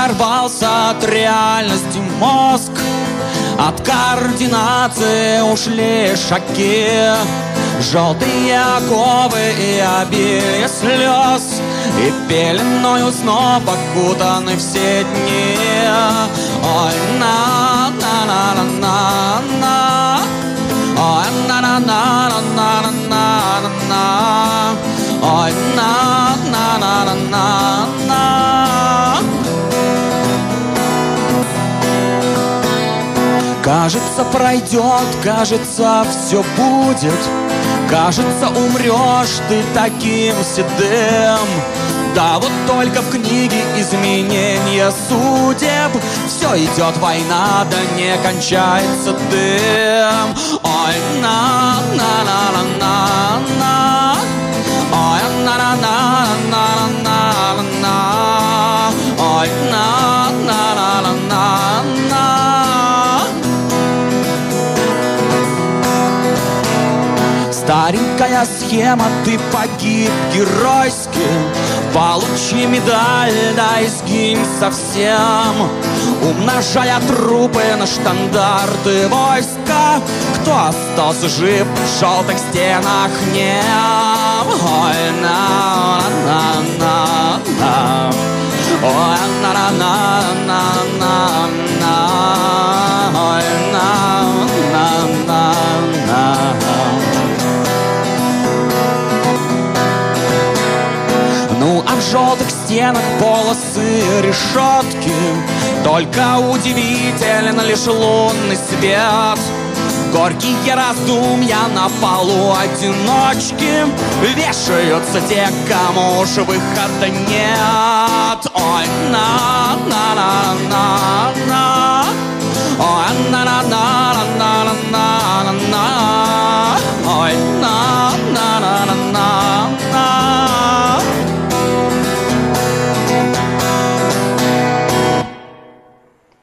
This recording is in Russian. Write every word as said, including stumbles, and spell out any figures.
оторвался от реальности мозг, от координации ушли шаги, желтые оковы и обилие слез, и пеленою снов окутаны все дни. Ой, на на на на на на, ой, на на на на на на на на, ой, на на на на на на. Кажется, пройдет, кажется, все будет, кажется, умрешь ты таким седым. Да вот только в книге изменения судеб все идет война, да не кончается дым. Ой, на на на на на на, ой, на на на на на на на, ой, на на на на на на. Старенькая схема, ты погиб геройски, получи медаль, да и сгинь совсем, умножая трупы на штандарты войска. Кто остался жив в желтых стенах нем? Ой, на на на на, ой, на на на на на на, ой, на на на на. Ну, а в желтых стенах полосы решетки, только удивителен лишь лунный свет. Горькие раздумья на полу одиночки, вешаются те, кому уж выхода нет. Ой, на на на на на.